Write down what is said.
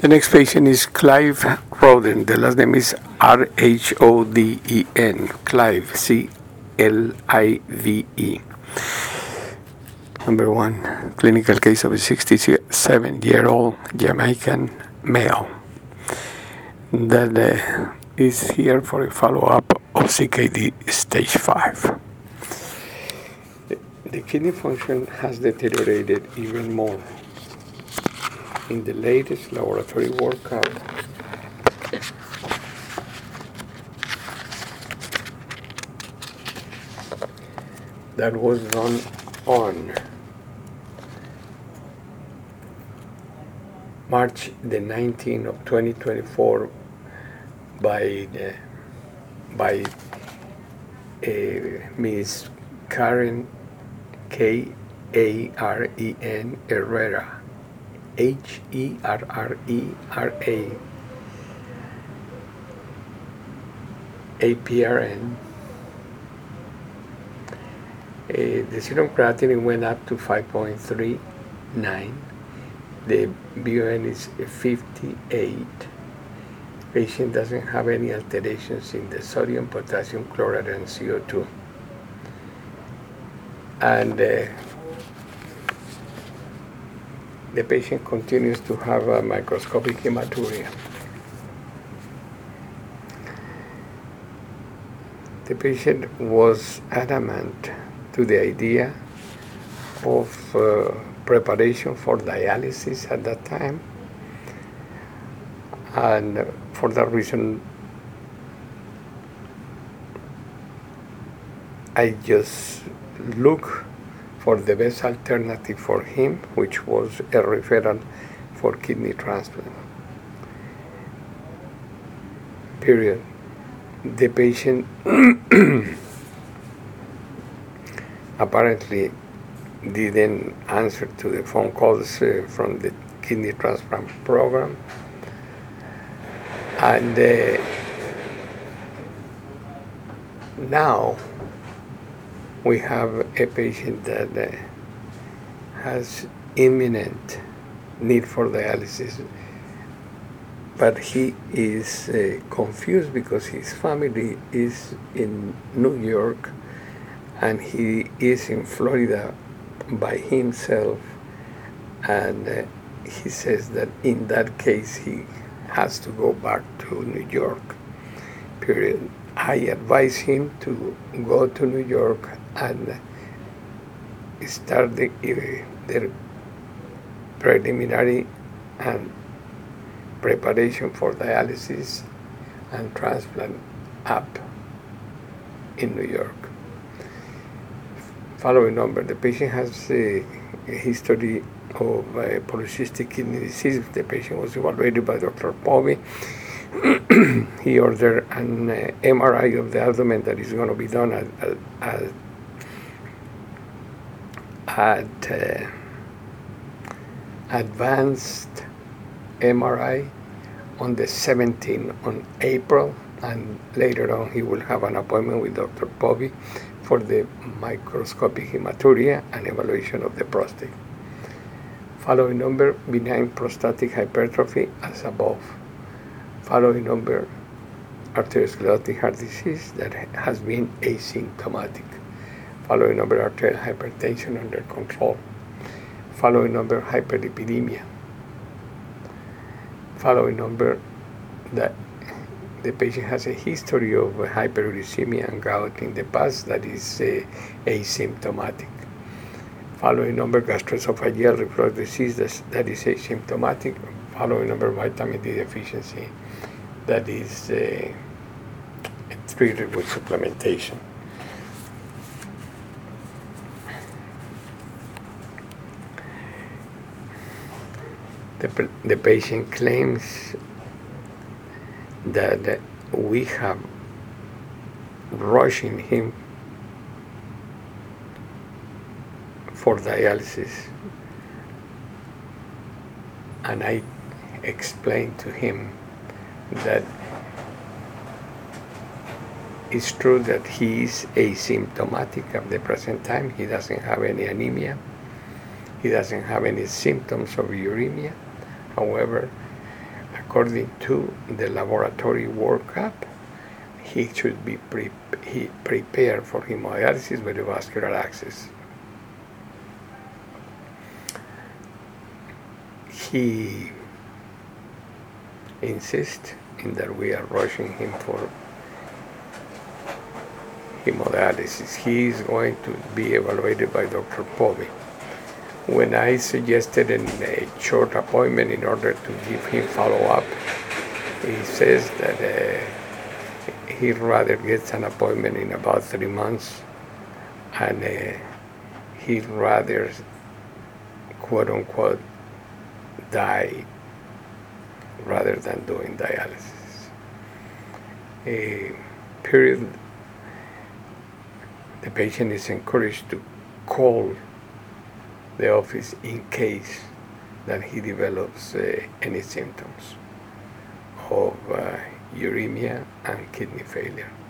The next patient is Clive Roden. The last name is Rhoden. Clive, Clive. Number one, clinical case of a 67-year-old Jamaican male that is here for a follow-up of CKD stage 5. The kidney function has deteriorated even more. In the latest laboratory workup, that was done on March the 19th of 2024 by Ms. Karen Karen Herrera, Herrera, APRN. The serum creatinine went up to 5.39. The BUN is 58. Patient doesn't have any alterations in the sodium, potassium, chloride, and CO2. And the patient continues to have a microscopic hematuria. The patient was adamant to the idea of preparation for dialysis at that time, and for that reason I just looked for the best alternative for him, which was a referral for kidney transplant. Period. The patient apparently didn't answer to the phone calls from the kidney transplant program, and now we have a patient that has imminent need for dialysis, but he is confused because his family is in New York and he is in Florida by himself, and he says that in that case he has to go back to New York, period. I advise him to go to New York and start the preliminary and preparation for dialysis and transplant up in New York. Following number, the patient has a history of polycystic kidney disease. The patient was evaluated by Dr. Povey. He ordered an MRI of the abdomen that is going to be done at advanced MRI on the 17th on April, and later on he will have an appointment with Dr. Povey for the microscopic hematuria and evaluation of the prostate. Following number, benign prostatic hypertrophy as above. Following number, arteriosclerotic heart disease that has been asymptomatic. Following number, arterial hypertension under control. Following number, hyperlipidemia. Following number, that the patient has a history of hyperuricemia and gout in the past that is asymptomatic. Following number, gastroesophageal reflux disease that is asymptomatic. Following number, vitamin D deficiency that is treated with supplementation. The patient claims that we have rushing him for dialysis, and I explained to him that it's true that he is asymptomatic at the present time. He doesn't have any anemia. He doesn't have any symptoms of uremia. However, according to the laboratory workup, he should be prepared for hemodialysis with vascular access. He insists in that we are rushing him for hemodialysis. He is going to be evaluated by Dr. Povey. When I suggested a short appointment in order to give him follow-up, he says that he'd rather get an appointment in about 3 months, and he'd rather, quote-unquote, die rather than doing dialysis. Period. The patient is encouraged to call the office in case that he develops any symptoms of uremia and kidney failure.